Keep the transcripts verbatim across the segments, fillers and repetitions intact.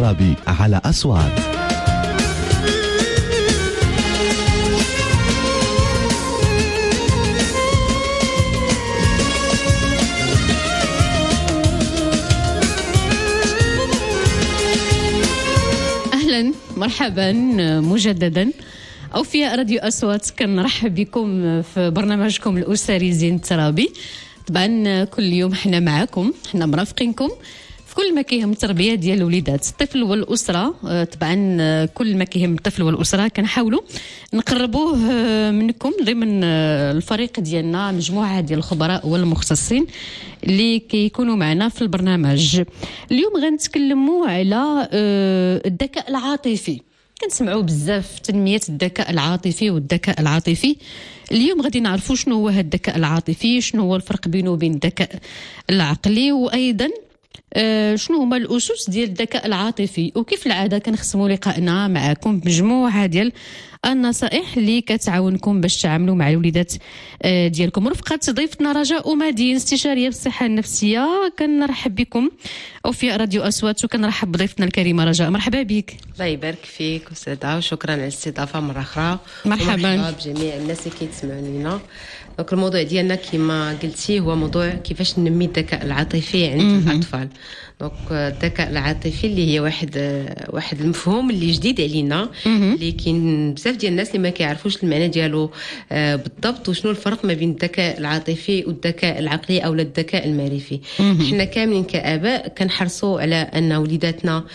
الترابي على أصوات. أهلا مرحبا مجددا أوفياء راديو أصوات، كنرحب بكم في برنامجكم الأسري زين الترابي. طبعا كل يوم حنا معكم، حنا مرافقينكم في كل ما كيهم التربيه ديال الوليدات، الطفل والاسره. طبعا كل ما كيهم الطفل والاسره كنحاولوا نقربوه منكم ضمن الفريق ديالنا، مجموعه ديال الخبراء والمختصين اللي كيكونوا معنا في البرنامج. اليوم غنتكلموا على الذكاء العاطفي. كنسمعوا بزاف تنميه الذكاء العاطفي والذكاء العاطفي. اليوم غادي نعرفوا شنو هو هذا الذكاء العاطفي، شنو هو الفرق بينه وبين الذكاء العقلي، وايضا آه شنو هما الاسس ديال الذكاء العاطفي. وكيف العاده كنختموا لقائنا معكم بمجموعه ديال النصائح اللي كتعاونكم باش تعاملوا مع الوليدات آه ديالكم. رفقه ضيفتنا رجاء أمادين، استشاريه بالصحه النفسيه. كنرحب بكم وفي راديو اصوات، وكنرحب بضيفتنا الكريمه رجاء. مرحبا بك. الله يبارك فيك استاذه، وشكرا على الاستضافه مره اخرى. مرحبا. مرحبا بجميع الناس اللي كيتسمعوا لينا. دونك الموضوع ديالنا كما قلتي هو موضوع كيفاش ننمي الذكاء العاطفي عند الاطفال. دونك الذكاء العاطفي اللي هي واحد واحد المفهوم اللي جديد علينا، اللي كاين بزاف ديال الناس اللي ما كيعرفوش المعنى ديالو بالضبط، وشنو الفرق ما بين الذكاء العاطفي والذكاء العقلي او الذكاء المعرفي. حنا كاملين كآباء كنحرصوا على ان وليداتنا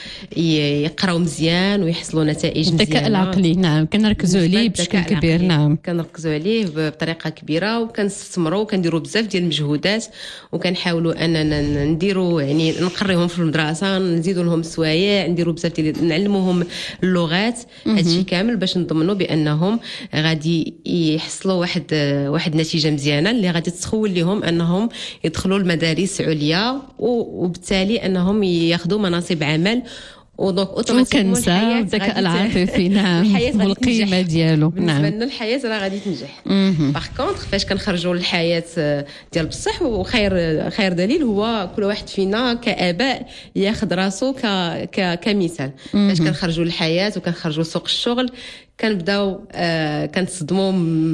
يقراو مزيان ويحصلوا نتائج مزيانه. الذكاء العقلي نعم كنركزوا عليه بشكل كبير. نعم كنركزوا عليه بطريقه كبيره، وكنستثمروا وكنديروا بزاف ديال المجهودات، وكنحاولوا اننا نديروا يعني نقريهم في المدرسه، نزيدوا لهم السوايع، نديروا بزاف ديال نعلموهم اللغات. هادشي كامل باش نضمنوا بانهم غادي يحصلوا واحد واحد النتيجه مزيانه اللي غادي تسخول لهم انهم يدخلوا المدارس عليا، وبالتالي انهم ياخذوا مناصب عمل. ودونك اوتوماتيكمون الحياه الذكاء العاطفي نعم والقيمه ديالو. نعم بالنسبه لنا الحياه راه غادي تنجح. باغ كونطخ فاش كنخرجوا للحياه ديال بصح، وخير خير دليل هو كل واحد فينا كآباء ياخذ راسو ك ك كمثال. فاش كنخرجوا للحياه وكنخرجوا لسوق الشغل، كنبداو آه كنتصدموا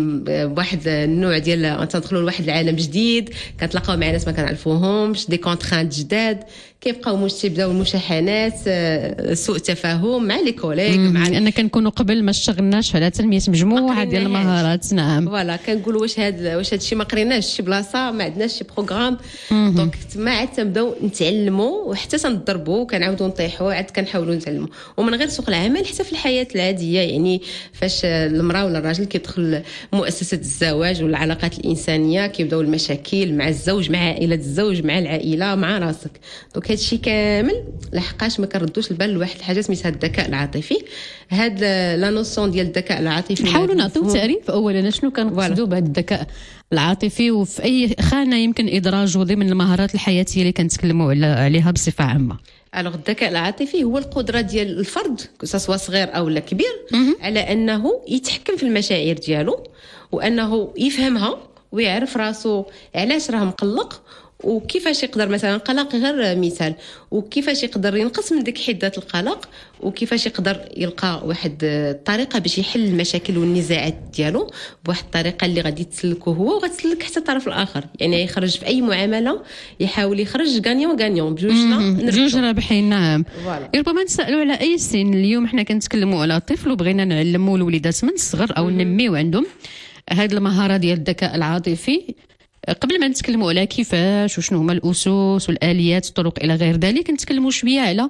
بواحد النوع ديال تندخلوا لواحد العالم جديد، كنتلاقاو مع ناس ما كنعرفوهمش، دي كونترانت جداد، كيبقاو مش تيبداو المشاحنات، آه سوء تفاهم مع لي كوليغ، مع انا كنكونوا قبل ما اشتغلناش على تنميه مجموعه ديال المهارات. نعم فوالا كنقولوا واش هذا واش هذا الشيء ما قريناش شي بلاصه، ما عندناش شي بروغرام. دونك تما عاد تنبداو نتعلموا وحتى تنضربوا، وكنعاودوا نطيحوا، عاد كنحاولوا نتعلموا. ومن غير سوق العمل حتى في الحياه العاديه، يعني فاش المراه ولا الراجل كيدخل مؤسسه الزواج والعلاقات الانسانيه، كيبداو المشاكل مع الزوج، مع عائله الزوج، مع العائله، مع راسك. دونك هادشي كامل لحقاش ما كنردوش البال لواحد الحاجه سميتها الذكاء العاطفي. هاد لا نوسيون ديال الذكاء العاطفي نحاولوا نعطيو تعريف اولا شنو كنقصدوا بهذا الذكاء العاطفي، وفي اي خانه يمكن ادراجه ضمن المهارات الحياتيه اللي كنتكلموا عليها بصفه عامه. الوغ الذكاء العاطفي هو القدره ديال الفرد سواء صغير او لا كبير على انه يتحكم في المشاعر ديالو، وانه يفهمها ويعرف راسو علاش راه مقلق، وكيفاش يقدر مثلا قلق غير مثال، وكيفاش يقدر ينقص من ديك حده القلق، وكيفاش يقدر يلقى واحد الطريقه باش يحل المشاكل والنزاعات ديالو بواحد الطريقه اللي غادي تسلكه هو وغتسلك حتى الطرف الاخر. يعني يخرج في اي معامله يحاول يخرج غانيون غانيون بجوجنا جوج رابحين. نعم ربما نسالوا على اي سن. اليوم حنا كنتكلموا على طفل وبغينا نعلموا الوليدات من الصغر او ننميو عندهم هذه المهاره ديال الذكاء العاطفي. قبل ما نتكلموا على كيفاش وشنو هما الاسس والاليات الطرق الى غير ذلك، نتكلموا شويه على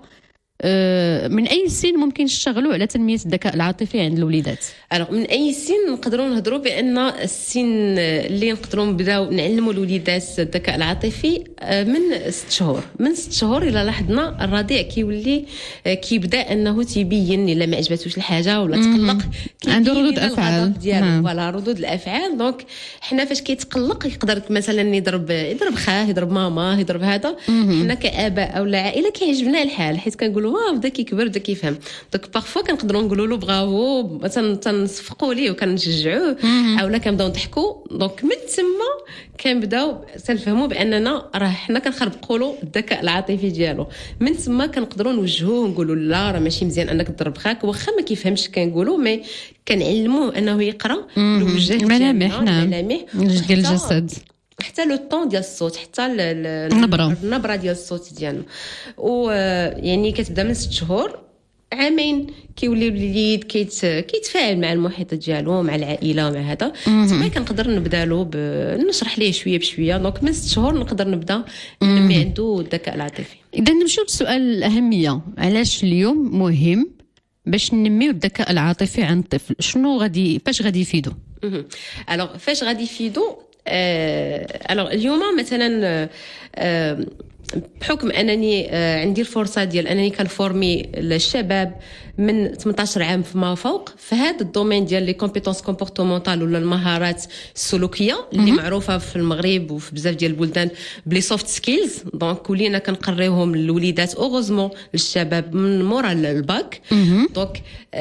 من اي سن ممكن نشتغلوا على تنميه الذكاء العاطفي عند الوليدات. الوغ من اي سن نقدروا نهضروا بان السن اللي نقدروا نبداو نعلموا الوليدات الذكاء العاطفي من ست شهور. من ست شهور الى لاحظنا الرضيع كيولي كيبدا انه تيبين الا ما عجبتوش الحاجه ولا تقلق، عنده ردود افعال ديالو. فوالا ردود الافعال. دونك حنا فاش كيتقلق يقدر مثلا يضرب يضرب خاه، يضرب ماما، يضرب هذا. حنا كآباء او العائله كيعجبنا الحال، حيت كنقولوا موا بدا كيكبر بدا كيفهم. دونك بارفوا كنقدروا نقولوا له برافو مثلا تنصفقوا ليه وكنشجعوه اولا كنبداو نضحكوا. دونك من تما كنبداو تنفهموا باننا راه حنا كنخربقوا له الذكاء العاطفي ديالو. من تما كنقدروا نوجهوه نقولوا لا راه ماشي مزيان انك تضرب خاك واخا ما كيفهمش كنقولوا مي كنعلموه انه يقرا الوجه الملامح. نعم الملامح ديال الجسد حتى لو طون ديال الصوت حتى النبره النبره ديال الصوت ديالنا. و يعني كتبدا من ست شهور عامين كيولي الوليد كيت كيتفاعل مع المحيط ديالو مع العائله ومع هذا. تما كنقدر نبدا له نشرح ليه شويه بشويه. دونك من ست شهور نقدر نبدا نمي عنده الذكاء العاطفي. اذا نمشيو للسؤال الاهميه، علاش اليوم مهم باش ننميو الذكاء العاطفي عند الطفل؟ شنو غادي فاش غادي يفيدو؟ الوغ فاش غادي يفيدو الوغ اليوم مثلا بحكم انني عندي الفرصه ديال انني كنفورمي الشباب من ثمانية عشر عام فما فوق في هذا الدومين ديال لي كومبيتونس كومبورتمونطال ولا المهارات السلوكيه اللي معروفه في المغرب وفي بزاف ديال البلدان بلي سوفت سكيلز. دونك ولينا كنقريوهم للوليدات اوغوزمون للشباب من مورا الباك. دونك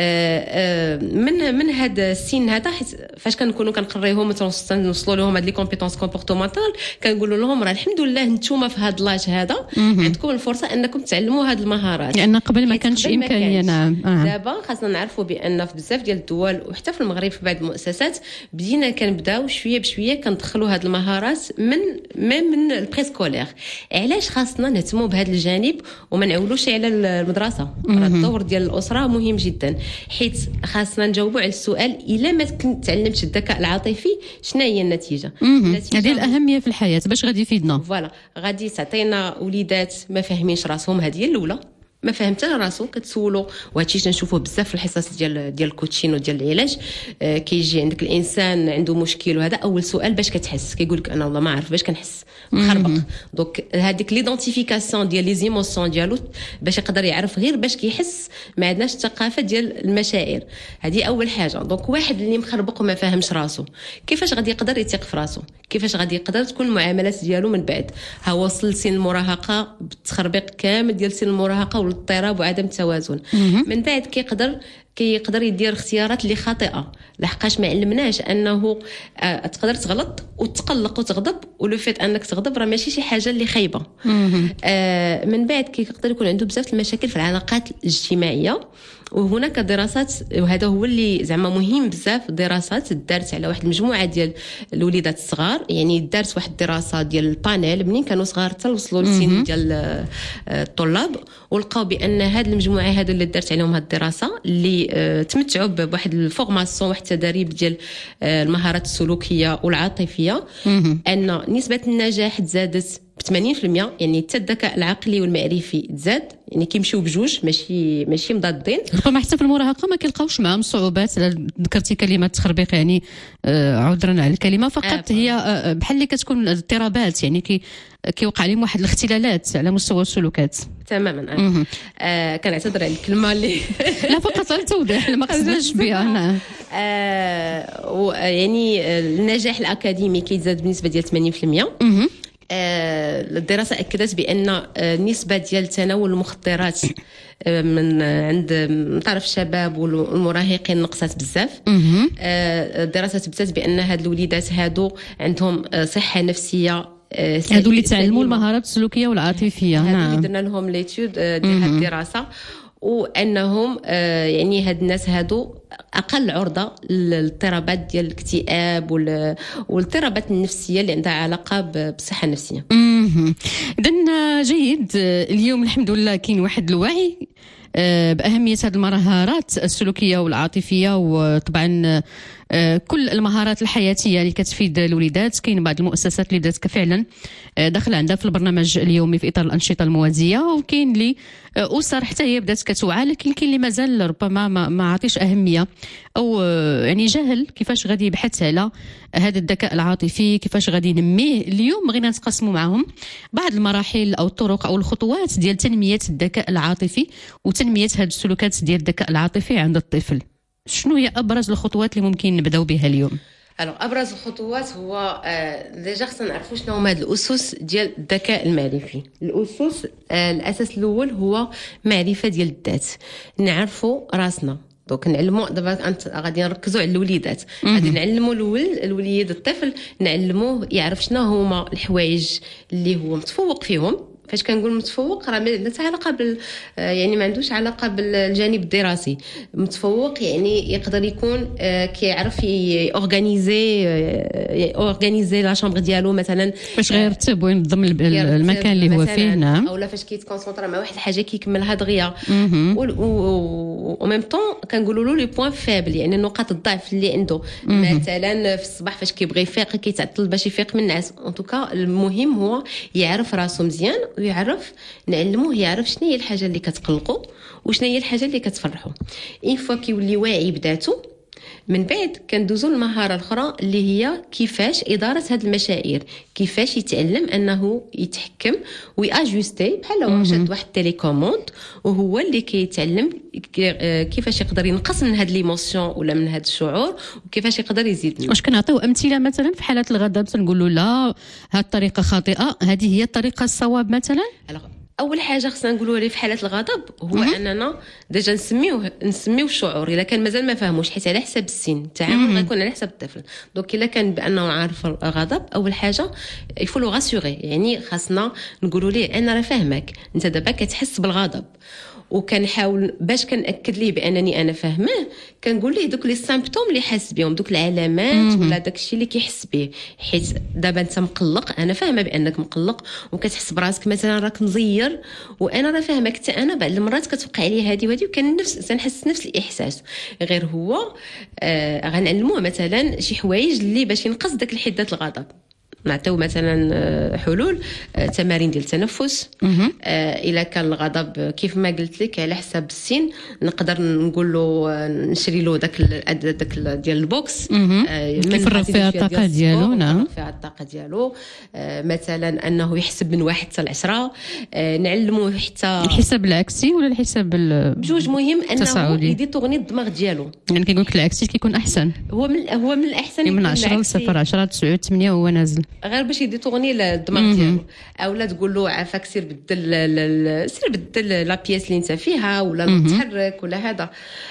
من من هذا السن هذا فاش كنكونوا كنقريوهم نوصلوا لهم هاد لي كومبيتونس كومبورتمونطال كنقولوا لهم راه الحمد لله نتوما في هاد لاج هذا عندكم الفرصه انكم تعلموا هاد المهارات لان قبل ما كانش امكانيه. نعم آه. دابا خاصنا نعرفوا بان في بزاف ديال الدول وحتى في المغرب في بعض المؤسسات بدينا كنبداو شويه بشويه كندخلوا هاد المهارات من من من البريسكولير. علاش خاصنا نهتموا بهذا الجانب وما نعولوش على المدرسه؟ راه الدور ديال الاسره مهم جدا، حيت خاصنا نجاوبوا على السؤال الا ما تعلمتش الذكاء العاطفي شنو هي النتيجه؟ هذه الاهميه في الحياه باش غادي يفيدنا. فوالا غادي تعطينا وليدات ما فاهمينش راسهم، هذه هي الاولى ما فهمت راسو كتسولو. وهادشي تنشوفوه بزاف في الحصص ديال ديال الكوتشين وديال العلاج. آه كيجي عندك الانسان عنده مشكل وهذا اول سؤال باش كتحس كيقول لك انا والله ما عارف باش كنحس مخربق. دونك هذيك ليدونتيفيكاسيون ديال لي زيموسيون ديالو باش يقدر يعرف غير باش كيحس. ما عندناش الثقافه ديال المشاعر، هذه اول حاجه. دونك واحد اللي مخربق وما فاهمش راسو كيفاش غادي يقدر يثق في راسو؟ كيفاش غادي يقدر تكون المعاملات ديالو من بعد؟ ها وصل سن المراهقه بالتخربيق كامل ديال سن المراهقه والاضطراب وعدم التوازن. من بعد كيقدر كيقدر يدير اختيارات اللي خاطئه لحقاش ما علمناش انه آه تقدر تغلط وتقلق وتغضب، ولو فيت انك تغضب راه ماشي شي حاجه اللي خايبه. آه من بعد كيقدر يكون عنده بزاف المشاكل في العلاقات الاجتماعيه. وهناك دراسات وهذا هو اللي زعما مهم بزاف، دراسات دارت على واحد المجموعه ديال الوليدات الصغار. يعني دارت واحد الدراسه ديال البانيل منين كانوا صغار حتى وصلوا لسن ديال الطلاب، ولقاو بان هذه المجموعه هذو اللي دارت عليهم هذه الدراسه اللي تمتعوا بواحد الفورماسيون واحد التدريب ديال المهارات السلوكيه والعاطفيه، ان نسبه النجاح تزادت ب ثمانين بالمئة. يعني حتى الذكاء العقلي والمعرفي تزاد، يعني كيمشيو بجوج ماشي ماشي مضادين. ربما حتى في المراهقه ما كيلقاوش معهم صعوبات. ذكرتي كلمه تخربيق يعني آه عذرا على الكلمه فقط. آه هي آه بحال اللي كتكون اضطرابات، يعني كي كيوقع عليهم واحد الاختلالات على مستوى السلوكات. تماما. آه. آه كنعتذر على الكلمه اللي لا فقط للتوضيح ما قصدناش بها. نعم. آه يعني النجاح الاكاديمي كيزاد بنسبه ديال ثمانين بالمئة. آه الدراسه اكدت بان النسبه ديال تناول المخدرات من عند من طرف الشباب والمراهقين نقصت بزاف. آه الدراسه تثبت بان هاد الوليدات هادو عندهم صحه نفسيه هادو اللي تعلموا المهارات السلوكيه والعاطفيه. نعم هادو اللي درنا لهم ليتود ديال هاد الدراسه، وانهم آه يعني هاد الناس هادو اقل عرضه للاضطرابات ديال الاكتئاب والاضطرابات النفسيه اللي عندها علاقه بالصحه النفسيه. اذا جيد. اليوم الحمد لله كاين واحد الوعي باهميه هذه المهارات السلوكيه والعاطفيه، وطبعا كل المهارات الحياتيه اللي كتفيد الوليدات. كاين بعض المؤسسات اللي بدات فعلا داخل عندها في البرنامج اليومي في اطار الانشطه الموازيه، وكاين اللي اسر حتى هي بدات كتوعى، لكن كاين اللي مازال ربما ما عاطيش اهميه او يعني جهل كيفاش غادي يبحث على هذا الذكاء العاطفي، كيفاش غادي ينميه. اليوم بغينا نتقاسموا معهم بعض المراحل او الطرق او الخطوات ديال تنميه الذكاء العاطفي وتنميه هذه السلوكات ديال الذكاء العاطفي عند الطفل. شنو هي ابرز الخطوات اللي ممكن نبداو بها اليوم؟ الوغ ابرز الخطوات هو ديجا خصنا نعرفوا شنو هما هاد الاسس ديال الذكاء المعرفي. الاسس آه الاساس الاول هو معرفه ديال الذات، نعرفوا راسنا. دونك نعلموا دابا انت غادي نركزوا على الوليدات، غادي نعلموا الولد الوليد الطفل نعلموه يعرف شنو هما الحوايج اللي هو متفوق فيهم. فاش كنقول متفوق راه ما عندها علاقه بال يعني ما عندوش علاقه بالجانب الدراسي. متفوق يعني يقدر يكون كيعرف اورغانيزي اورغانيزي لا شامبر ديالو مثلا، فاش غير يرتب وينظم المكان اللي هو فيه. نعم. اولا فاش كيتكونسونطرا مع واحد الحاجه كيكملها دغيا. و ميم طون كنقولوا له لي بوين فابل، يعني نقاط الضعف اللي عنده. مثلا في الصباح فاش كيبغي يفيق كيتعطل باش يفيق من النعاس. ان توكا المهم هو يعرف راسو مزيان ويعرف نعلموه يعرف شنو هي الحاجه اللي كتقلقو وشنو هي الحاجه اللي كتفرحو. اين فوا كيولي واعي بذاته، من بعد كندوزو المهاره الاخرى اللي هي كيفاش اداره هاد المشاعر، كيفاش يتعلم انه يتحكم وياجوستي بحال لو شاد واحد التليكوموند، وهو اللي كيتعلم كيفاش يقدر ينقص من هاد ليموسيون ولا من هاد الشعور، وكيفاش يقدر يزيد منه. واش كنعطيو امثله مثلا في حالات الغضب تنقولوا لا هاد الطريقه خاطئه، هذه هي الطريقه الصواب مثلا؟ اول حاجه خصنا نقولوا عليه في حاله الغضب هو اننا ديجا نسميوه نسميو الشعور الا كان مازال ما فهموش، حيت على حساب السن التعامل غيكون على حساب الطفل. دونك الا كان بانه عارف الغضب، اول حاجه يفو لو غاسوري، يعني خاصنا نقولوا ليه انا راه فاهمك، انت دابا كتحس بالغضب. وكنحاول باش كنأكد ليه بانني انا فاهمه، كنقول ليه دوك لي سيمبتوم اللي حاس بهم، دوك العلامات ولا داكشي اللي كيحس به. حيت دابا انت مقلق، انا فاهمه بانك مقلق وكتحس براسك مثلا راك مزير، وانا راه فاهمك حتى انا بعض المرات كتوقع لي هذه وهذه، وكان نفس تنحس نفس الاحساس. غير هو آه غنعلموه مثلا شي حوايج اللي باش ينقص داك الحده الغضب. نعطيو مثلا حلول، تمارين ديال التنفس. الا كان الغضب كيف ما قلت لك على حساب السن، نقدر نقول له نشري له داك داك ديال البوكس يفرغ فيها الطاقه ديالو. نعم، فيها الطاقه ديالو. مثلا انه يحسب من واحد حتى لعشرة، نعلموه حتى الحساب العكسي ولا الحساب بجوج. مهم انه يدي تغني الدماغ ديالو، يعني كيقول لك العكسي كيكون احسن. هو من هو من الاحسن من عشرة لصفر، عشرة تسعة ثمانية وهو نازل، غير باش يدي تغني للدماغ ديالو. اولا تقول له عافاك سير بدل سير بدل لا بياس اللي انت فيها، ولا متحرك ولا هذا.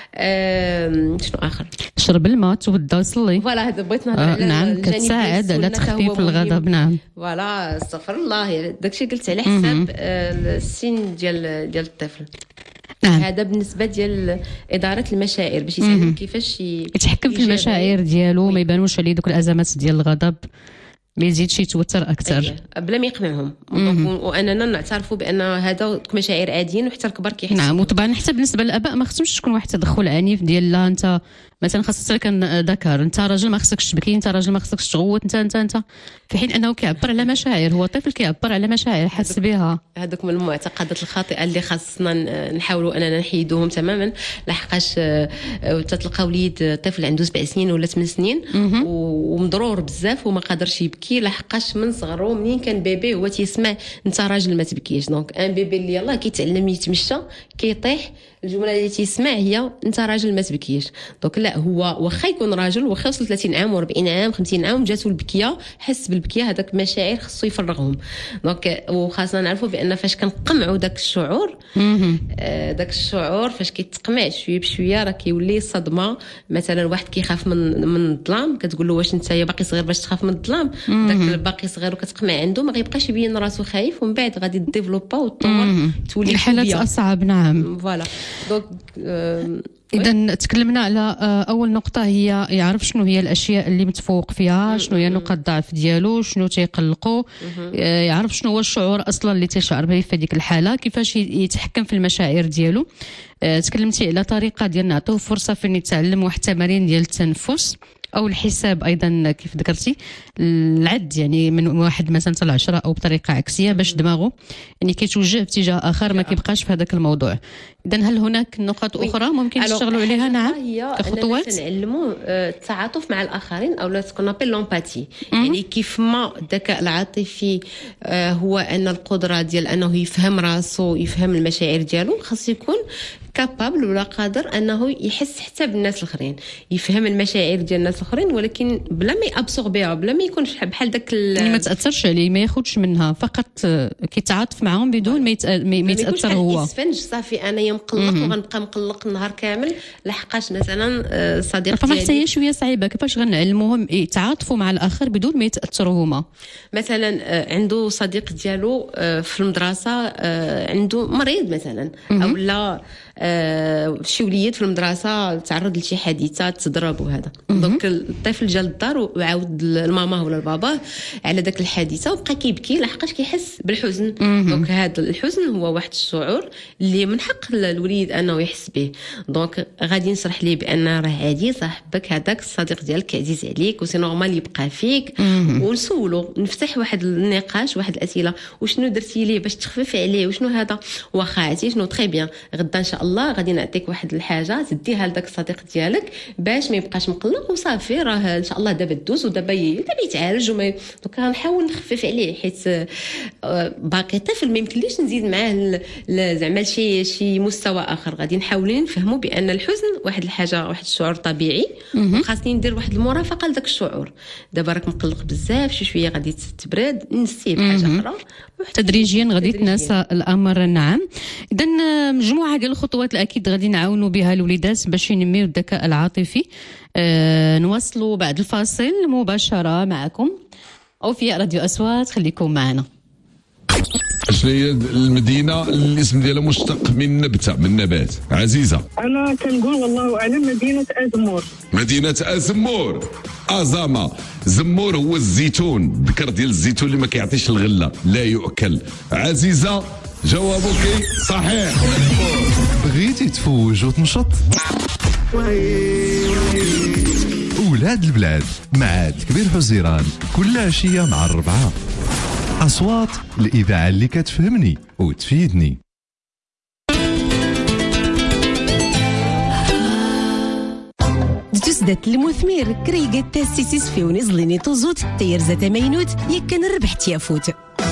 شنو اخر؟ شرب الماء، توضى، صلي. فوالا هذا بغيت نهضر على. نعم، كتساعد على تخفيف الغضب. نعم، فوالا استغفر الله، داكشي قلت على حساب السن ديال ديال الطفل. نعم. هذا بالنسبه ديال اداره المشاعر، باش يساعد كيفاش يتحكم في المشاعر ديالو، ما يبانوش عليه دوك الازمات ديال الغضب، ما يزيدش يتوتر اكثر بلا ما يقنعهم. واننا نعترفوا بان هذا مشاعر عاديين وحتى الكبار كيحسوا. نعم، وطبعا حتى بالنسبه للاباء ما خصهمش تكون واحد التدخل عنيف ديال لا انت مثلا خاصك كان ذكر، انت راجل ما خصكش تبكي، انت راجل ما خصكش تغوت، انت انت انت في حين انه كيعبر على مشاعر، هو طفل كيعبر على مشاعر حس بها. هذوك من المعتقدات الخاطئه اللي خاصنا نحاولوا اننا نحيدوهم تماما. لحقاش تتلقى وليد طفل عنده سبع سنين ولا ثمان سنين ومضرور بزاف وما قادرش يبكي، لحقاش من صغره منين كان بيبي هو تيسمع انت راجل ما تبكيش. دونك ان بيبي اللي يلاه كيتعلم يتمشى كيطيح، الجمله اللي تيسمع هي انت راجل ما تبكيش. دونك لا، هو واخا يكون راجل، واخا وصل ثلاثين عام وأربعين عام خمسين عام جاتو البكيه، حس بالبكيه، هذاك مشاعر خصو يفرغهم. دونك وخاصنا نعرفوا بان فاش كنقمعوا داك الشعور آه داك الشعور فاش كيتقمع شويه بشويه راه كيولي صدمه. مثلا واحد كيخاف من من الظلام، كتقول له واش انت يا باقي صغير باش تخاف من الظلام؟ داك الباقي صغير وكتقمع عنده ما غيبقاش يبين راسو خايف، ومن بعد غادي ديفلوبا وتطور تولي الحالات اصعب. نعم، فوالا. دونك إذا تكلمنا على أول نقطة، هي يعرف شنو هي الأشياء اللي متفوق فيها، شنو هي نقاط الضعف ديالو، شنو تيقلقو، يعرف شنو هو الشعور أصلا اللي تيشعر به في هذيك الحالة، كيفاش يتحكم في المشاعر ديالو. تكلمتي على طريقة ديال نعطوه فرصة فين يتعلم واحد التمارين ديال التنفس او الحساب ايضا كيف ذكرتي، العد يعني من واحد مثلا حتى لعشرة او بطريقه عكسيه باش دماغه يعني كيتوجه في اتجاه اخر، ما كيبقاش في هذاك الموضوع. اذا هل هناك نقاط اخرى ممكن تشتغلوا عليها؟ نعم، كخطوات نعلموا التعاطف مع الاخرين او لا تكون ابل لومباتي. يعني كيف ما الذكاء العاطفي هو ان القدره ديال انه يفهم راسو، يفهم المشاعر ديالو، خاص يكون كابابل ولا قادر انه يحس حتى بالناس الاخرين، يفهم المشاعر ديال الناس الاخرين، ولكن بلا ما يابسوربيها، بلا ما يكونش بحال داك ما تاثرش عليه، ما ياخذش منها، فقط كيتعاطف معهم بدون ما يتاثر هو. اسفنج صافي انايا مقلق وغنبقى مقلق النهار كامل لحقاش مثلا صديق ديالي. فما حتى شويه صعيبه، كيفاش غنعلموهم يتعاطفوا مع الاخر بدون ما يتاثروا هما؟ مثلا عنده صديق ديالو في المدرسه عنده مريض مثلا، او لا شي وليد في المدرسه تعرض لشي حادثه تضرب وهذا، دونك الطفل جا للدار وعاود الماما ولا البابا على داك الحادثه وبقى كيبكي لحقاش كيحس بالحزن. دونك هذا الحزن هو واحد الشعور اللي من حق الوليد انه يحس به. دونك غادي نشرح ليه بان راه عادي صاحبك هذاك الصديق ديالك عزيز عليك وسي نورمال يبقى فيك، ونسولو نفتح واحد النقاش واحد الاسئله، وشنو درتي ليه باش تخفف عليه وشنو هذا، واخا عرفتي شنو تري بيان غدا ان شاء الله غادي نعطيك واحد الحاجه تديها لذاك الصديق ديالك باش ما يبقاش مقلق وصافي، راه ان شاء الله دابا دوز ودابا دابا يتعالج وما. دونك غنحاول نخفف عليه حيت باقي طفل ما يمكنليش نزيد معاه زعما لشي شي مستوى اخر. غادي نحاول نفهموا بان الحزن واحد الحاجه واحد الشعور طبيعي، وخاصني ندير واحد المرافقه لذاك الشعور. دابا راك مقلق بزاف شي شويه غادي تبرد نسيه بحاجه اخرى تدريجيا غادي يتناسى الامر. نعم، اذا مجموعه ديال الخطوات اللي اكيد غادي نعاونوا بها الوليدات باش ينميو الذكاء العاطفي. أه نواصلوا بعد الفاصل مباشره معكم او في راديو اصوات، خليكم معنا. شنو هي المدينه اللي الاسم ديالها مشتق من نبته من نبات؟ عزيزه انا كنقول والله اعلم مدينه ازمور. مدينه ازمور. ازامه. زمور هو الزيتون، ذكر ديال الزيتون اللي ما كيعطيش الغله، لا يؤكل. عزيزه جوابك صحيح. بغيتي تفوج وتنشط؟ ولاد البلاد مع كبير حزيران كل عشيه مع الربعه. أصوات الإذاعة اللي كتفهمني وتفيدني. تسدت المثمر كريقة تاسيسيس في ونزليني توزوت تير زتا مينوت يكن الربح تيافوت.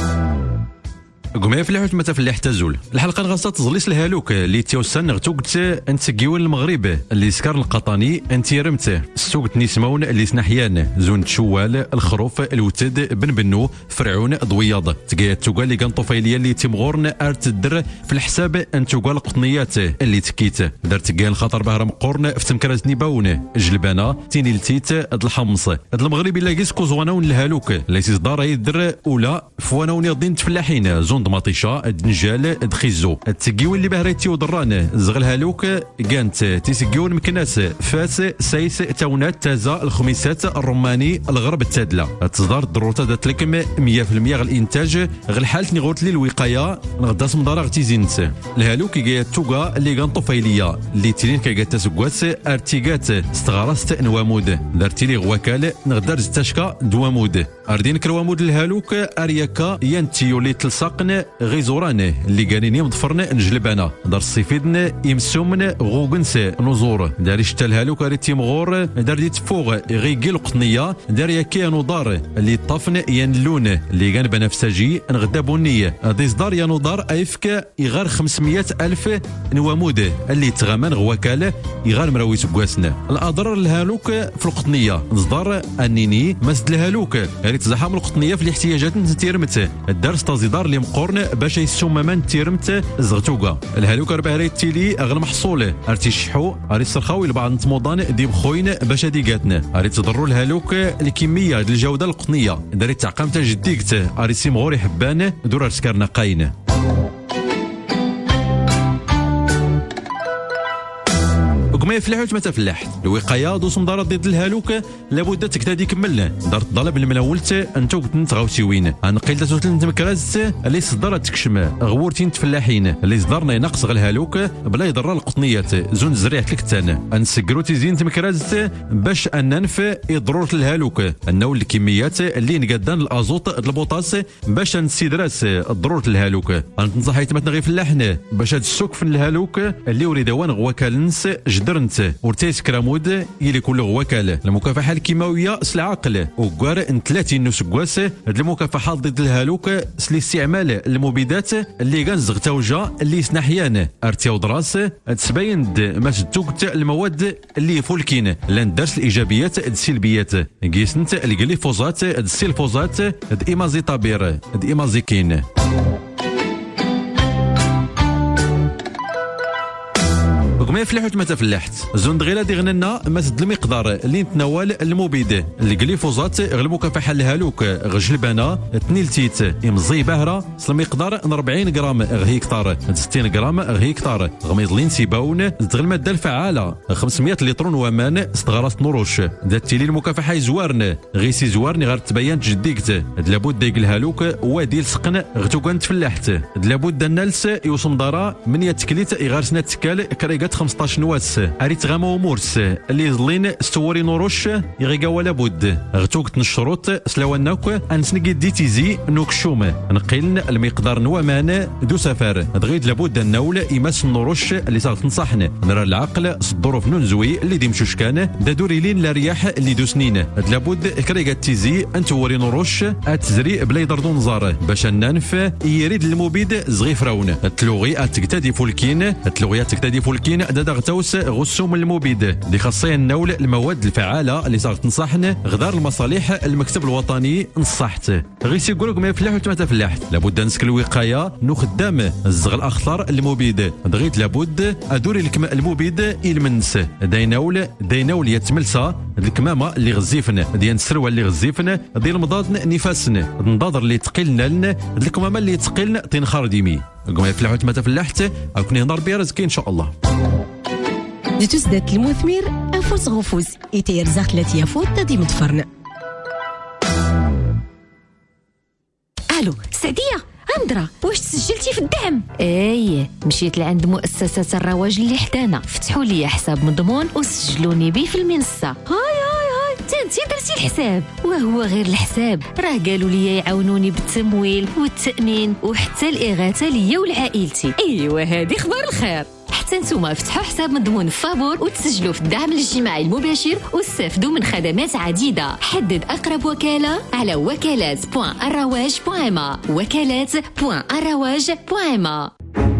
قمي فلاحوت متى فلاح تزول الحلقه غاصه تزليس الهالوك اللي تيوسن غتوقت انت كيوان المغرب اللي سكر القطاني انت رمت السوق نسمون اللي سنحيان زون شوال الخروف الوتد بن بنو فرعون ضوياض تقيا توقال اللي كان طفيليه اللي تيمغورن ارت الدر في الحساب ان توقال قطنيات اللي تكيت درت كان خاطر بهرم قرن في تمكرات نيباون جلبانه تيني لتيت اد الحمص اد المغرب الا كيس كوزوانون الهالوك ليس دار يدر اولا فوانون يضين تفلاحين زون مطيشه الدنجال دخيزو التسقيون اللي بهريتي ودران زغل هالوك كانت تسقيون مكناس فاس سايس تاونات تازا الخميسات الرماني الغرب التادله تصدر الضروره دات لكم مية بالمية غير الانتاج غير حالتني غورت لي الوقايه نغداس مدار تيزينت الهالوك كي توغا اللي كان طفيليه اللي ترين كي تسقواس ارتيغات استغرست نوامود درتي لي غواكال نغدار زتاشكا دوامود اردين كروامود الهالوك ارياكا ينتيو لي تلصقن غيزوران اللي قالين مضفرنا نجلبانا دار الصيفيدن يمسومن غوغنس نزور داري شتالهالو كاريتي مغور دار دي تفوغ غيقي القطنيه دار ياكيانو دار اللي طفن ينلون اللي كان بنفسجي نغدا بنيه ديز دار يانو دار ايفك يغار خمسمية الف نوامود اللي تغمان غواكال يغار مراوي سكواسنا الاضرار الهالوك في القطنيه نصدر انيني مسد الهالوك ريت زحام القطنيه في الاحتياجات تيرمت الدرس تازيدار اللي مقورن باش يسوم من تيرمت زغتوغا الهالوك ربع ريت تيلي اغل محصول ارتي شحو اري السرخاوي لبعض نتموضان دي بخوين باش هاديكاتنا اري تضروا الهالوك الكميه ديال الجوده القطنيه داري تعقمت جديكت اري سيمغوري حبان دور سكرنا قاين ما يفلحوش ما تفلح الوقايه دوس مدارات ضد الهالوك لابد تكتادي كمل دارت ضلب المنولت انت كنت غاوسيوين انا قيلت توتل مكراز اللي صدرت تكشم غورتين تفلاحين اللي صدرنا ينقص غ الهالوك بلا يضر القطنيات زون زريعه لكتان انسكرو تيزين تمكراز باش اننف ضروره الهالوك انه الكميات اللي نقدان الازوت البوطاس باش نسيدراس ضروره الهالوك انت نصحيت ما تنغي فلاحنا باش هاد السوق في الهالوك اللي وريد وان غواكالنس جد درنت ورتيس كرامود يلي كل وكاله المكافحه الكيماويه سلعقل وكوار ثلاثين نسكواس هاد المكافحه ضد الهالوك سلي استعمال المبيدات اللي كان زغتاوجا اللي سنحيان ارتياو دراس تسبين ما توقت المواد اللي فولكين لان درس الايجابيات السلبيات قيسنت الجليفوزات السيلفوزات الايمازيتابير الايمازيكين. ما يفلحوش ما تفلحت زون دغيلا دي غننا ما زد المقدار اللي نتناول المبيد الجليفوزات غير المكافحه الهالوك غجلبانه تنيلتيت يمزي باهره المقدار أربعين غرام هكتار ستين غرام هكتار غميضلين سيباون زغل الماده الفعاله خمسمائة لتر ومان استغراس نوروش دات لي المكافحه يزوارن غي سي زوارني غير تبين جديكت لابد ديك الهالوك وادي السقن غتو كانت فلاحت لابد النالس يوصم دارا من يتكليت يغارسنا تكال كريغات خمسطاش نواس اريت غاما ومورس اللي زلين ستوري نوروش يغيقا ولا بد غتوك الشروط سلاواناك انسنقي دي تيزي نوك شوم نقيلن المقدار نوامان دو سفر دغيد لابد النول يمس النوروش اللي صار تنصحن نرى العقل الظروف ننزوي اللي دي مشوش كان دادوري لين لا رياح اللي دو سنين لابد كريغا تيزي انت وري نوروش اتزري بلا يضردو نزار باش النانف يريد المبيد زغي فراون تلوغي اتكتادي فولكين تلوغي اتكتادي فولكين دادا غتاوس غسوم المبيد دي خاصية النول المواد الفعالة اللي صارت تنصحن غدار المصالح المكتب الوطني نصحت غيسي يقولك ما يفلح وما تفلحت لابد نسك الوقاية نو خدام الزغ الاخطر المبيد دغيت لابد ادوري الكماء المبيد المنس دايناول دايناول يتملسا الكمامة اللي غزيفن ديال السروه اللي غزيفن ديال المضاد نفاسن النضاضر اللي تقيلنا لنا الكمامة اللي تقيلن تنخار ديمي ما يفلح وما تفلحت اكون نهضر بها رزقي ان شاء الله. جتوس دات المثمير أفوس غفوز إتير زاخت التي يفوت تدي متفرن. ألو سعدية أندرا واش تسجلتي في الدعم؟ ايه مشيت لعند مؤسسة الرواج اللي حدانا فتحوا لي حساب مضمون وسجلوني بيه في المنصة. هاي هاي هاي تنتي درتي الحساب وهو غير الحساب راه قالوا لي يعاونوني بالتمويل والتأمين وحتى الإغاثة ليا ولعائلتي. ايوا هذه خبر الخير حتى نتوما فتحوا حساب مضمون في فابور وتسجلوا في الدعم الاجتماعي المباشر واستفدوا من خدمات عديدة. حدد أقرب وكالة على وكالات بوان الرواج بوان إما وكالات بوان الرواج بوان إما.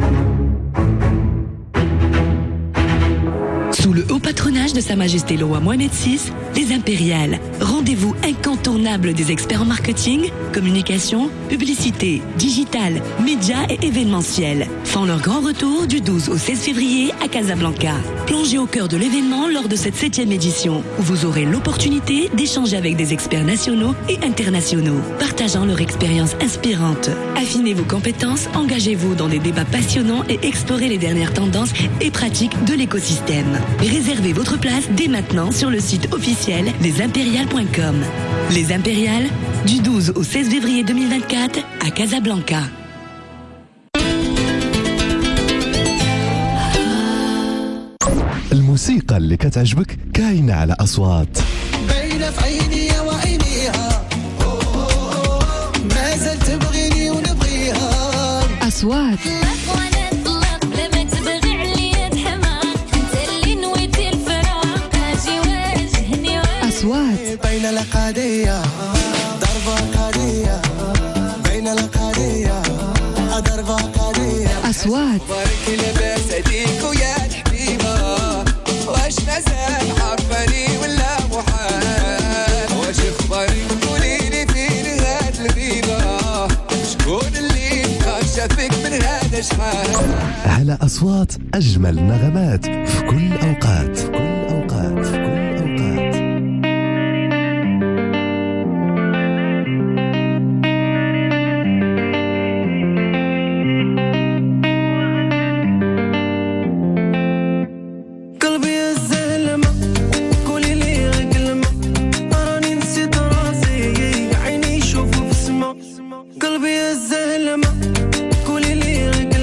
Sous le haut patronage de Sa Majesté le Roi Mohamed six, les Impériales, rendez-vous incontournable des experts en marketing, communication, publicité, digital, médias et événementiel, font leur grand retour du douze au seize février à Casablanca. Plongez au cœur de l'événement lors de cette septième édition, où vous aurez l'opportunité d'échanger avec des experts nationaux et internationaux, partageant leur expérience inspirante. Affinez vos compétences, engagez-vous dans des débats passionnants et explorez les dernières tendances et pratiques de l'écosystème. Réservez votre place dès maintenant sur le site officiel les impériales point com. Les Impériales, du douze au seize février deux mille vingt-quatre à Casablanca. الموسيقى اللي كتعجبك كاينة على أصوات باينة في عيني وعينيها ما زلت تبغيني ونبغيها أصوات أصوات بين القضية ضربة قضية بين القضية ضربة قضية أصوات بارك لباس هديك ويا الحبيبة واش مازال عرفاني ولا محال واش اخبارك قوليلي فين هاد الغيبة شكون اللي كان شافك من هذا شحال على أصوات أجمل نغمات في كل أوقات في كل أوقات في كل أوقات.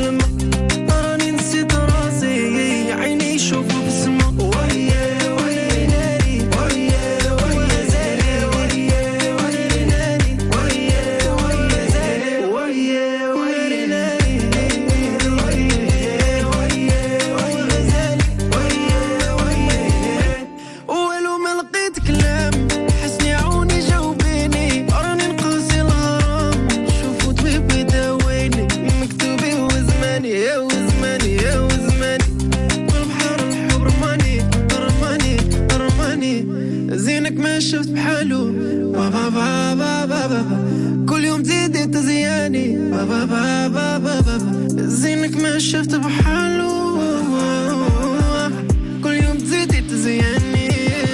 راني نسيت راسي عيني يشوفوا بسمو ويا ويا حلو بابا بابا بابا كل يوم تزيدي تزياني بابا بابا بابا زينك ما شفت بحاله كل يوم تزيدي تزياني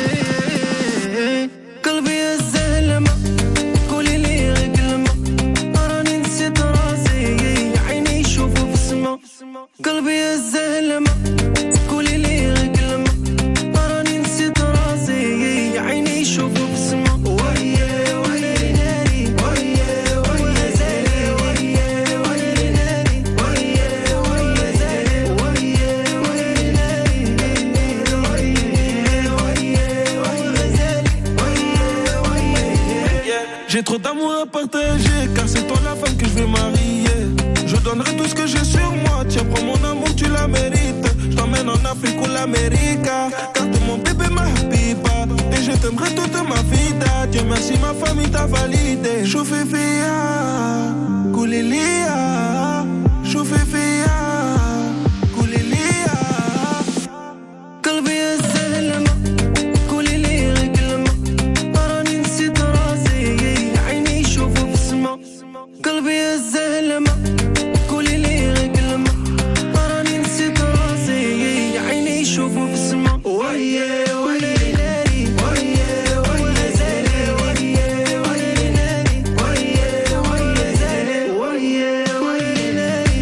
قلبي الزلمة قولي لي غير كلمة راني نسيت راسي عيني يشوفوا في السما قلبي الزلمة قولي لي غير كلمة راني نسيت راسي عيني يشوفوا في السما ويا ويا ناري ويا ويا زالي ويا ويا ناري ويا ويا زالي ويا ويا ناري ويا ويا ويا زالي ويا ويا. J'ai trop d'amour à partager car c'est toi la femme que je veux marier. Je donnerai tout ce que j'ai sur moi. Tiens, prends mon amour, tu la mérites. Je t'emmène en Afrique ou l'Amérique. Car t'es mon bébé, ma habiba. Et je t'aimerai toute ma vie. Dieu merci, ma famille t'a validé. Choufifia, Koulilia. Choufifia, Koulilia. قلبي الزلمة قولي لي غير كلمة راني نسيت راسي عيني يشوفوا في السما قلبي الزلمة قولي لي غير كلمة راني نسيت راسي عيني يشوفوا في السما ويا ويا ناري ويا ويا زالي ويا ويا ناري ويا ويا زالي ويا ويا ناري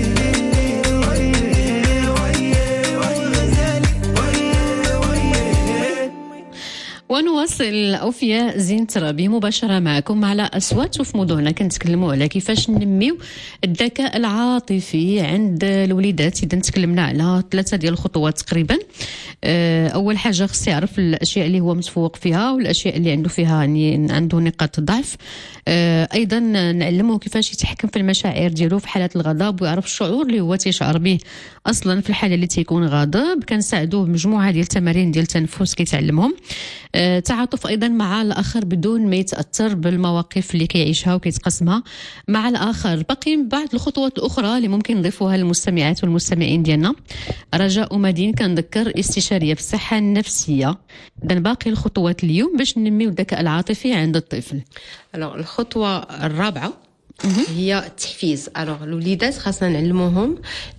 ويا ويا ويا زالي ويا ويا. ونواصل أوفياء زين ترابي مباشرة معكم على أصوات. وفي موضوعنا كنتكلموا على كيفاش ننميو الذكاء العاطفي عند الوليدات. إذا تكلمنا على ثلاثة ديال الخطوات تقريبا. أول حاجة خص يعرف الأشياء اللي هو متفوق فيها والأشياء اللي عنده فيها يعني عنده نقاط ضعف. أيضا نعلمه كيفاش يتحكم في المشاعر ديالو في حالات الغضب ويعرف الشعور اللي هو تيشعر به أصلا في الحالة اللي تيكون غاضب. كنساعدوه بمجموعة ديال التمارين ديال التنفس كيتعلمهم. تعاطف أيضا مع الآخر بدون ما يتأثر بالمواقف اللي كيعيشها وكيتقسمها مع الآخر. باقي بعض الخطوات الأخرى اللي ممكن نضيفوها للمستمعات والمستمعين ديالنا. رجاء ومدين كنذكر استشارية في الصحة النفسية. إذا باقي الخطوات اليوم باش ننميو الذكاء العاطفي عند الطفل. الوغ الخطوة الرابعة هي التحفيز. الوغ الوليدات خاصنا نعلموهم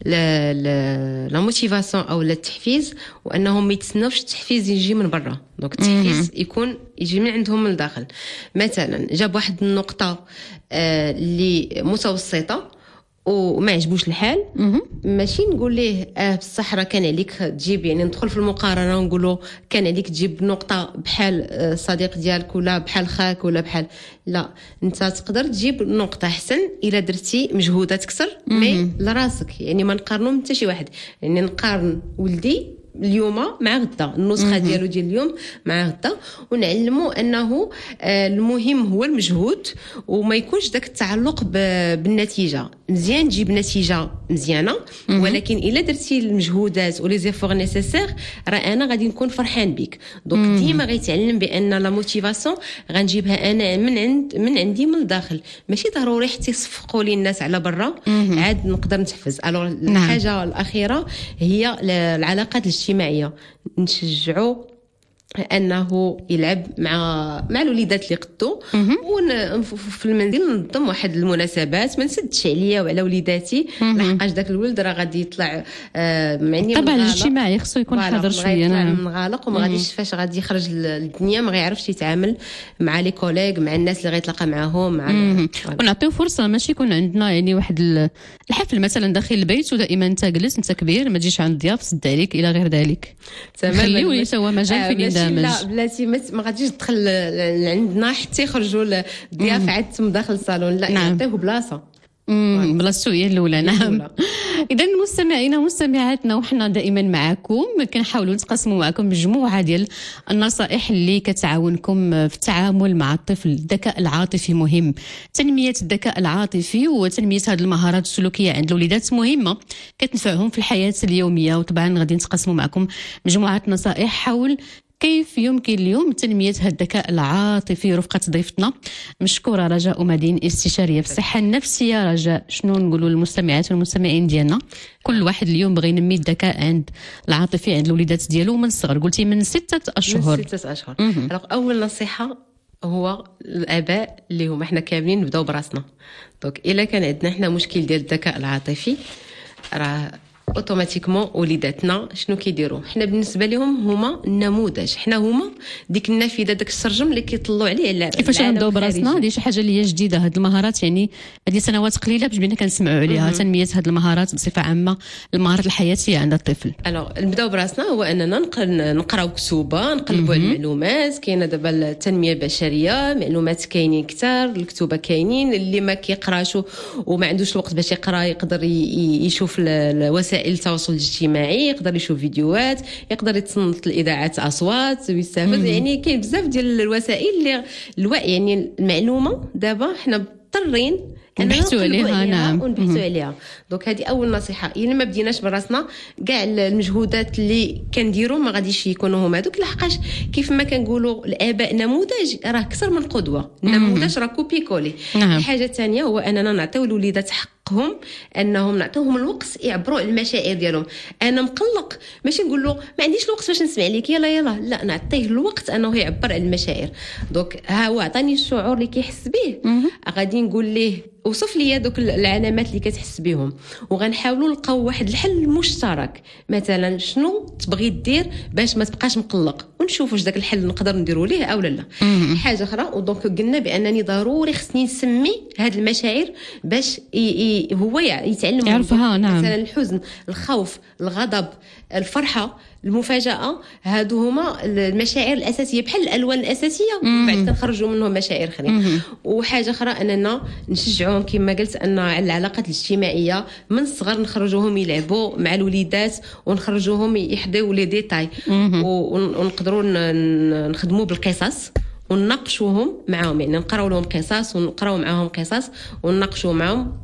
لا موتيفاسيون او التحفيز وانهم ما يتسناوش التحفيز يجي من برا. دونك التحفيز يكون يجي من عندهم من الداخل. مثلا جاب واحد النقطة اللي متوسطة وما عجبوش الحال ماشي نقول ليه اه بصح راه كان عليك تجيب يعني ندخل في المقارنه ونقولوا كان عليك تجيب نقطه بحال صديق ديالك ولا بحال خاك ولا بحال لا انت تقدر تجيب نقطه احسن الا درتي مجهودات اكثر مي لراسك. يعني ما نقارنوا من حتى شي واحد. يعني نقارن ولدي اليوم مع غدا النسخه ديالو ديال اليوم مع غدا ونعلموا انه المهم هو المجهود وما يكونش داك التعلق بالنتيجه. مزيان تجيب نتيجه مزيانه ولكن الا درتي المجهودات ولي زيفور نيسيسير راه انا غادي نكون فرحان بك. دونك ديما غيتعلم بان لا موتيفاسيون غنجيبها انا من عند من عندي من الداخل ماشي ضروري حتى يصفقوا لي الناس على برا عاد نقدر نتحفز. الوغ الحاجه الاخيره هي العلاقات الاجتماعيه. نشجعوا انه يلعب مع مع الوليدات اللي قدو وفي المنزل ننظم واحد المناسبات ما نسدش عليا وعلى وليداتي لحقاش داك الولد راه غادي يطلع معني طبعا الاجتماعي خصو يكون حاضر شويه. نعم منغلق وما غاديش فاش غادي يخرج للدنيا ما غيعرفش يتعامل مع لي كوليغ مع الناس اللي غيتلاقى معاهم مع ونعطيو فرصه ماشي يكون عندنا يعني واحد الحفل مثلا داخل البيت ودائما انت جلس انت كبير ما تجيش عند ضياف سد عليك الى غير ذلك. خليوه يسوى مجال في الاندماج. لا بلاتي ما غاديش تدخل عندنا حتى يخرجوا الضياف عاد تم داخل الصالون لا نعطيوه بلاصه بلاصتو هي الاولى. نعم. اذا مستمعينا ومستمعاتنا وحنا دائما معكم كنحاولوا نتقاسموا معكم مجموعه ديال النصائح اللي كتعاونكم في التعامل مع الطفل. الذكاء العاطفي مهم. تنميه الذكاء العاطفي وتنميه هذه المهارات السلوكيه عند الوليدات مهمه كتنفعهم في الحياه اليوميه. وطبعا غادي نتقاسموا معكم مجموعه نصائح حول كيف يمكن اليوم تنمية هذا الذكاء العاطفي رفقة ضيفتنا مشكورة رجاء مدين استشارية في الصحة النفسية. رجاء شنو نقولوا للمستمعات والمستمعين ديالنا؟ كل واحد اليوم بغى ينمي الذكاء عند العاطفي عند الوليدات ديالو من الصغر. قلتي من ستة أشهر. من ستة أشهر. أول نصيحة هو الاباء اللي هما احنا كاملين نبداو براسنا. دونك الا كان عندنا احنا مشكل ديال الذكاء العاطفي راه اوتوماتيكمون وليداتنا شنو كيديروا؟ حنا بالنسبه لهم هما النموذج، حنا هما ديك النافذه داك السرجم اللي كيطلعوا عليه على كيفاش نبداو براسنا. هذه شي حاجه اللي هي جديده، هاد المهارات يعني هذه سنوات قليله باش بينا كنسمعوا عليها. تنميه هاد المهارات بصفه عامه، المهارات الحياتيه عند الطفل. الوغ نبداو براسنا هو اننا نقراو كتوبه، نقلبوا على المعلومات. كاينه دابا التنميه البشريه، معلومات كاينين كثار، الكتوبه كاينين. اللي ما كيقراش وما عندوش الوقت باش يقرا يقدر يشوف الوسائل التواصل الاجتماعي، يقدر يشوف فيديوهات، يقدر يتصنت الاذاعات اصوات ويستافد. يعني كاين بزاف ديال الوسائل اللي الوعي يعني المعلومه دابا حنا مضطرين نبحثوا عليها. نعم ونبحثوا عليها. دونك هذه اول نصيحه. الا ما بديناش براسنا كاع المجهودات اللي كنديروا ما غاديش يكونوا هما هذوك، لحقاش كيف ما كنقولوا الاباء نموذج راه اكثر من قدوه. النموذج راه كوبي كولي. نعم. الحاجه الثانيه هو اننا نعطيو الوليدات حقهم، انهم نعطيوهم الوقت يعبروا على المشاعر ديالهم. انا مقلق ماشي نقول له ما عنديش الوقت باش نسمع لك، يلا يلا، لا، نعطيه الوقت انه يعبر على المشاعر. دونك ها هو عطاني الشعور اللي كيحس به، غادي نقول ليه وصف لي دوك العلامات اللي كتحس بهم، وغنحاولوا نلقاو واحد الحل مشترك. مثلا شنو تبغي دير باش ما تبقاش مقلق، ونشوف واش داك الحل نقدر نديروا ليه او لا. حاجه اخرى، ودونك قلنا بانني ضروري خصني نسمي هاد المشاعر باش ي... ي... هو يتعلم يعرفها. نعم. مثلا الحزن، الخوف، الغضب، الفرحه، المفاجاه، هادو هما المشاعر الاساسيه بحال الالوان الاساسيه. بعد كنخرجوا منهم مشاعر اخرين. وحاجه اخرى اننا نشجعوهم كما قلت ان على العلاقات الاجتماعيه من الصغر، نخرجوهم يلعبوا مع الوليدات ونخرجوهم يحضروا لي ديتاي، ونقدروا نخدموا بالقصص ونناقشوهم معاهم. يعني نقراو لهم قصص ونقراو معاهم قصص ونناقشوا معاهم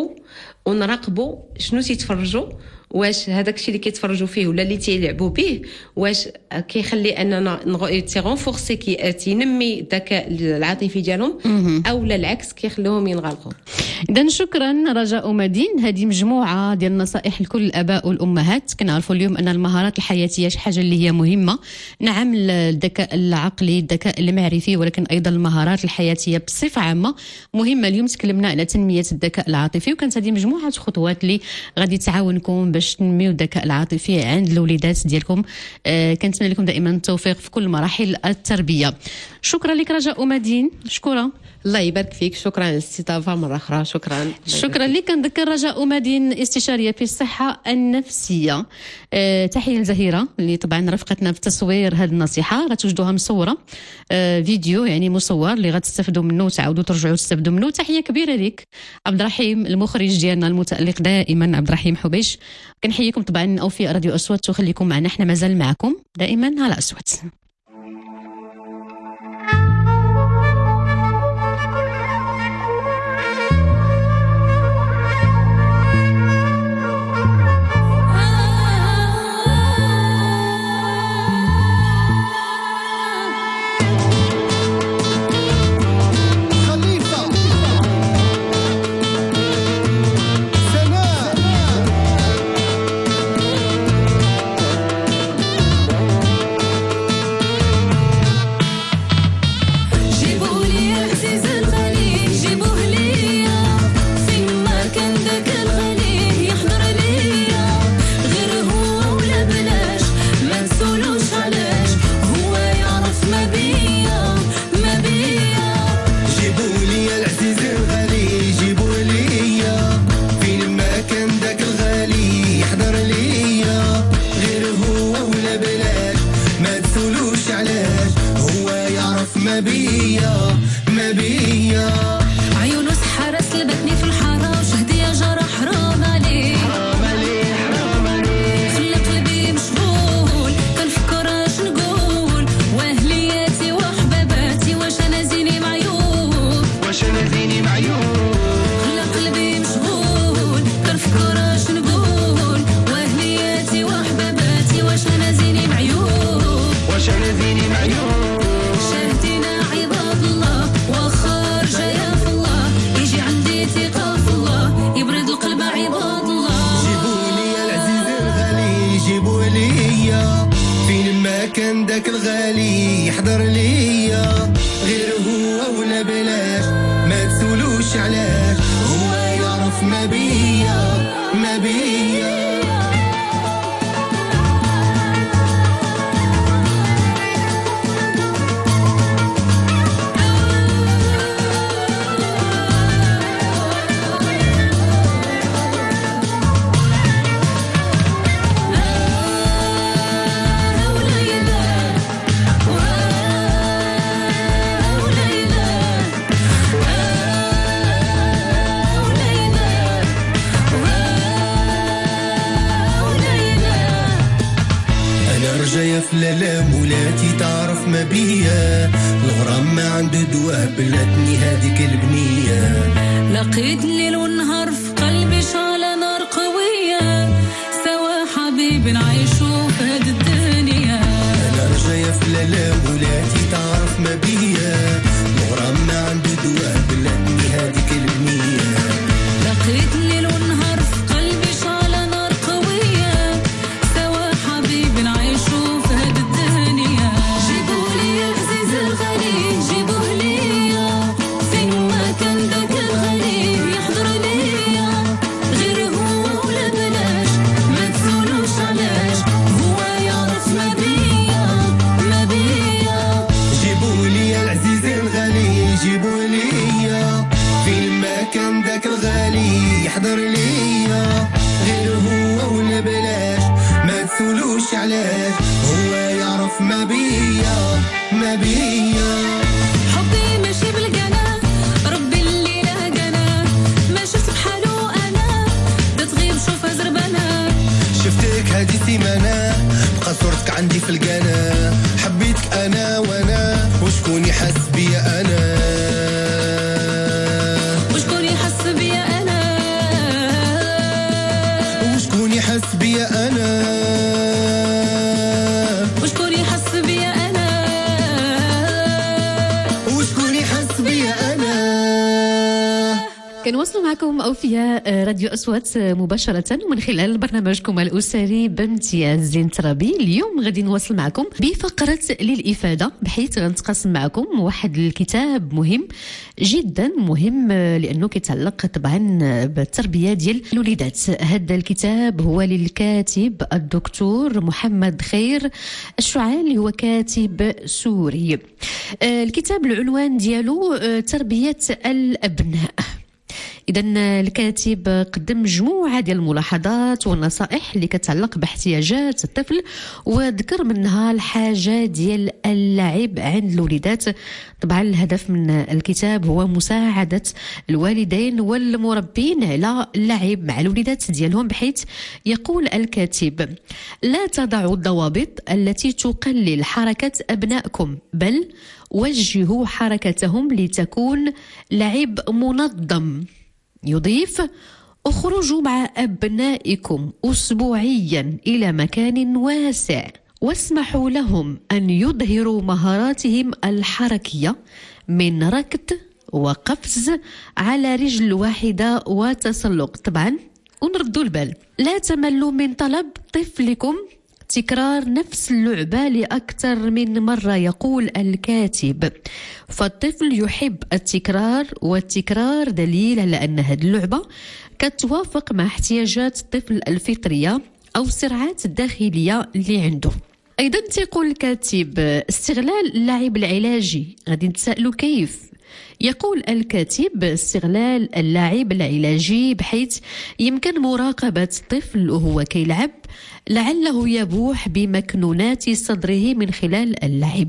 ونراقبوا شنو تيتفرجوا، واش هذاك الشيء اللي كيتفرجوا فيه ولا اللي تيلعبوا به واش كيخلي اننا تيغونفورسي كي تينمي الذكاء العاطفي ديالهم او لا العكس كيخليهم ينغلقوا. اذا شكرا رجاء مدين. هذه مجموعه ديال النصائح لكل الاباء والامهات. كنعرفوا اليوم ان المهارات الحياتيه شي حاجه اللي هي مهمه. نعم الذكاء العقلي، الذكاء المعرفي، ولكن ايضا المهارات الحياتيه بصفه عامه مهمه. اليوم تكلمنا على تنميه الذكاء العاطفي، وكانت هذه مجموعه خطوات اللي غادي تعاونكم باش تنميو الذكاء العاطفي عند الوليدات ديالكم. آه كنتمنى لكم دائما التوفيق في كل مراحل التربيه. شكرا لك رجاء مدين. شكرا. الله يبارك فيك. شكرا على الاستضافه مره اخرى. شكرا. شكرا لك. كنذكر رجاء مدين استشاريه في الصحه النفسيه. أه تحيه لزهيره اللي طبعا رافقتنا في تصوير هذه النصيحه. غتوجدوها مصوره أه فيديو يعني مصور اللي غتستافدوا منه وتعاودوا ترجعوا تستافدوا منه. تحيه كبيره لك عبد الرحيم المخرج ديالنا المتالق دائما عبد الرحيم حبيش. كنحييكم طبعا اوفياء راديو اصوات وخليكم معنا، احنا مازال معكم دائما على اصوات. كان داك الغالي يحضر ليا غير هو انا رجاية في الالام ولاتي تعرف ما بيا الغرام ما عنده دواء بلاتني هذيك البنية لقيت ليل ونهار في قلبي شعلة نار قوية سوا حبيبي نعيشو في هاد الدنيا انا رجاية في الالام ولاتي تعرف ما بيا الغرام ما عنده دواء بلاتني هذيك البنية لقيت ليل ونهار في قلبي شعلة نار قوية سوا حبيبي نعيشو في هاد الدنيا جيبولي يا عزيز الغالي جيبوه ليا فين ما كان داك الغالي يحضر ليا غير هو ولا بلاش ما تسولوش علاش هو يعرف ما بيا ما بيا جيبولي يا العزيز الغالي جيبولي فين ما كان داك الغالي يحضر ليا غير هو ولا بلاش ما تسولوش علاش هو يعرف ما بيا ما بيا حبي ماشي بالقنا ربي اللي لهقنا ما شفت بحالو انا دا تغيب شوفها زربانه شفتك هادي سيمانه بقى صورتك عندي في القنا حبيتك انا وانا وشكون يحس بيا انا وشكون يحس بيا انا وشكون يحس بيا انا وشكون يحس بيا انا وشكون يحس بيا انا كنواصلوا معكم أوفياء راديو أصوات مباشرة من خلال برنامجكم الأسري بامتياز زين ترابي. اليوم غادي نواصل معكم بفقرة للإفادة بحيث غنتقاسم معكم واحد الكتاب مهم جدا مهم لأنه كيتعلق طبعا بالتربية ديال الوليدات. هذا الكتاب هو للكاتب الدكتور محمد خير الشعالي هو كاتب سوري. الكتاب العنوان ديالو تربية الأبناء. إذا الكاتب قدم مجموعة ديال الملاحظات والنصائح اللي كتعلق باحتياجات الطفل وذكر منها الحاجة ديال اللعب عند الوليدات. طبعا الهدف من الكتاب هو مساعدة الوالدين والمربين على اللعب مع الوليدات ديالهم بحيث يقول الكاتب لا تضعوا الضوابط التي تقلل حركة أبنائكم بل وجهوا حركتهم لتكون لعب منظم. يضيف اخرجوا مع أبنائكم أسبوعيا إلى مكان واسع واسمحوا لهم أن يظهروا مهاراتهم الحركية من ركض وقفز على رجل واحدة وتسلق. طبعا ونردوا البال لا تملوا من طلب طفلكم تكرار نفس اللعبة لأكثر من مرة يقول الكاتب فالطفل يحب التكرار والتكرار دليل على أن هذه اللعبة كتوافق مع احتياجات الطفل الفطرية أو السرعات الداخلية اللي عنده. أيضا تقول الكاتب استغلال اللعب العلاجي. غادي نتسألوا كيف؟ يقول الكاتب استغلال اللعب العلاجي بحيث يمكن مراقبة الطفل وهو كيلعب لعله يبوح بمكنونات صدره من خلال اللعب.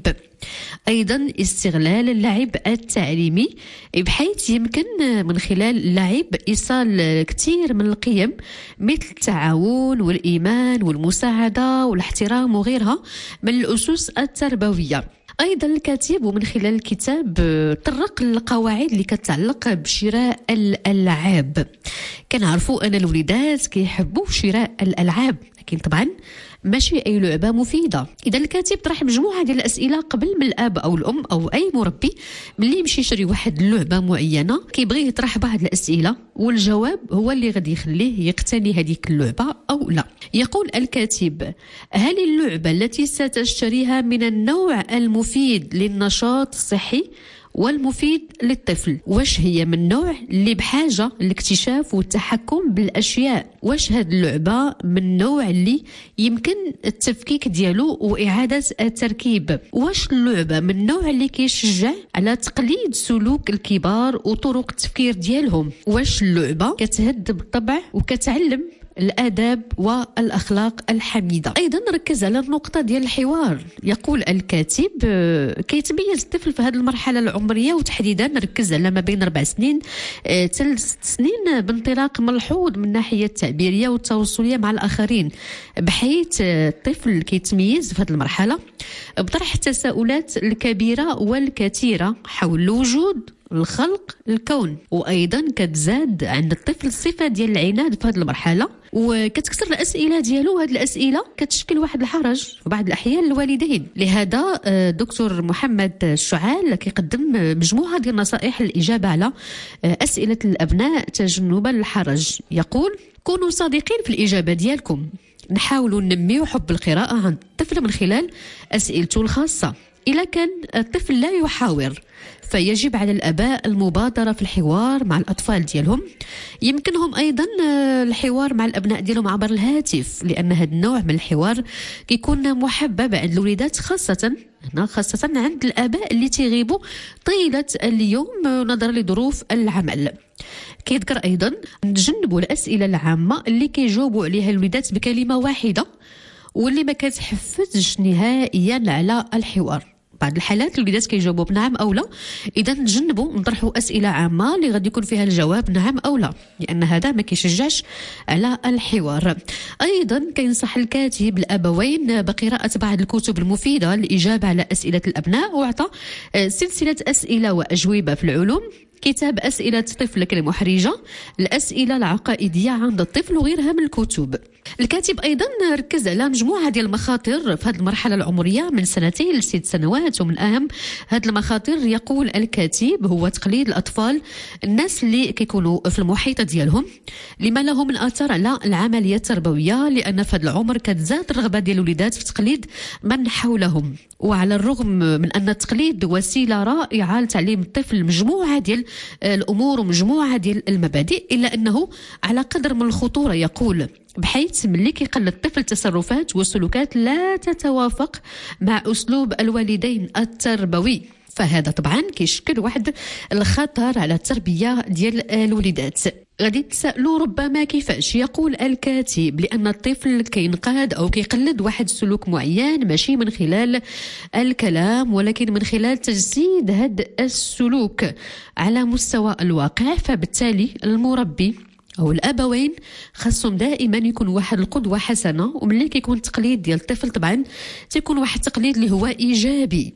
أيضا استغلال اللعب التعليمي بحيث يمكن من خلال اللعب إيصال كثير من القيم مثل التعاون والإيمان والمساعدة والاحترام وغيرها من الأسس التربوية. أيضا الكاتب ومن خلال الكتاب طرق القواعد اللي كتعلق بشراء الألعاب. كنعرفوا أن الوليدات كيحبوا شراء الألعاب لكن طبعا ماشي أي لعبة مفيدة. إذا الكاتب طرح مجموعة ديال الأسئلة قبل من الأب أو الأم أو أي مربي ملي يمشي يشري واحد اللعبة معينة كيبغي يطرح بعض الأسئلة والجواب هو اللي غادي يخليه يقتني هذيك اللعبة أو لا. يقول الكاتب هل اللعبة التي ستشتريها من النوع المفيد للنشاط الصحي والمفيد للطفل؟ واش هي من نوع اللي بحاجة للاكتشاف والتحكم بالأشياء؟ واش هاد اللعبة من نوع اللي يمكن التفكيك ديالو وإعادة التركيب؟ واش اللعبة من نوع اللي كيشجع على تقليد سلوك الكبار وطرق التفكير ديالهم؟ واش اللعبة كتهذب الطبع وكتعلم الآداب والأخلاق الحميدة. أيضا ركز على النقطة ديال الحوار. يقول الكاتب آه، كيتميز الطفل في هذه المرحلة العمرية، وتحديدا ركز على ما بين أربع سنين ثلاث ست سنين بانطلاق ملحوظ من الناحية التعبيرية والتواصلية مع الآخرين، بحيث آه، الطفل كيتميز في هذه المرحلة بطرح التساؤلات الكبيرة والكثيرة حول الوجود، الخلق، الكون. وايضا كتزاد عند الطفل الصفه ديال العناد في هذه المرحله، وكتكثر الاسئله ديالو. هذه الاسئله كتشكل واحد الحرج في بعض الاحيان للوالدين. لهذا آه، دكتور محمد الشعال كيقدم مجموعه ديال النصائح للاجابه على آه، اسئله الابناء تجنبا للحرج. يقول: كونوا صادقين في الاجابه ديالكم، نحاول ننميو حب القراءه عند الطفل من خلال اسئلته الخاصه. إذا كان الطفل لا يحاور فيجب على الآباء المبادرة في الحوار مع الأطفال ديالهم. يمكنهم أيضا الحوار مع الأبناء ديالهم عبر الهاتف، لأن هذا النوع من الحوار كيكون محبب عند الوليدات، خاصة هنا خاصة عند الآباء اللي تيغيبوا طيلة اليوم نظرا لظروف العمل. كيذكر أيضا نتجنبوا الأسئلة العامة اللي كيجاوبوا عليها الوليدات بكلمة واحدة واللي ما كتحفزش نهائيا على الحوار. بعض الحالات الوليدات كيجاوبوا بنعم او لا، اذا نتجنبوا نطرحوا اسئله عامه اللي غادي يكون فيها الجواب نعم او لا، لان هذا ما كيشجعش على الحوار. ايضا كينصح الكاتب الابوين بقراءه بعض الكتب المفيده للاجابه على اسئله الابناء، واعطى سلسله اسئله واجوبه في العلوم، كتاب أسئلة طفلك المحرجة، الأسئلة العقائدية عند الطفل وغيرها من الكتب. الكاتب أيضا ركز على مجموعة ديال المخاطر في هذه المرحلة العمرية من سنتين لست سنوات، ومن أهم هذه المخاطر يقول الكاتب هو تقليد الأطفال الناس اللي كيكونوا في المحيط ديالهم لما له من أثر على العملية التربوية، لأن في هذا العمر كتزاد الرغبة ديال الوليدات في تقليد من حولهم. وعلى الرغم من أن التقليد وسيلة رائعة لتعليم الطفل مجموعة ديال الأمور ومجموعة ديال المبادئ، إلا أنه على قدر من الخطورة، يقول، بحيث ملي كيقلد الطفل تصرفات وسلوكات لا تتوافق مع أسلوب الوالدين التربوي، فهذا طبعا كيشكل واحد الخطر على التربية ديال الوليدات. غادي تسألوا ربما كيفاش. يقول الكاتب لأن الطفل كينقاد أو كيقلد واحد السلوك معين ماشي من خلال الكلام، ولكن من خلال تجسيد هذا السلوك على مستوى الواقع. فبالتالي المربي أو الأبوين خاصهم دائما يكون واحد القدوة حسنة، وملي كيكون التقليد ديال الطفل طبعا تيكون واحد التقليد اللي هو إيجابي.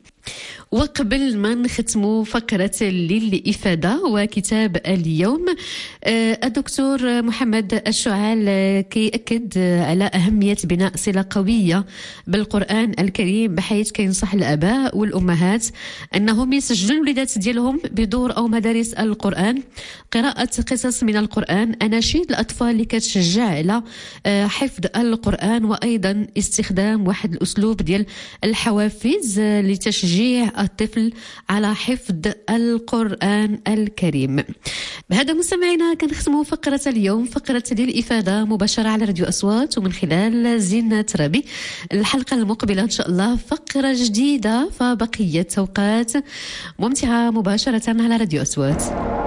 وقبل ما نختموا فقرة الليل لإفادة وكتاب اليوم، الدكتور محمد الشعال كيأكد على أهمية بناء صلة قوية بالقرآن الكريم، بحيث كينصح الآباء والأمهات أنهم يسجلوا الوليدات ديالهم بدور أو مدارس القرآن، قراءة قصص من القرآن، أناشيد الأطفال اللي كتشجع على حفظ القرآن، وأيضا استخدام واحد الأسلوب ديال الحوافز لتشجيع الطفل على حفظ القرآن الكريم. بهذا مستمعينا كنختموا فقرة اليوم، فقرة ديال الإفادة مباشرة على راديو أصوات ومن خلال زينة ربي. الحلقة المقبلة إن شاء الله فقرة جديدة، فبقية توقات ممتعة مباشرة على راديو أصوات.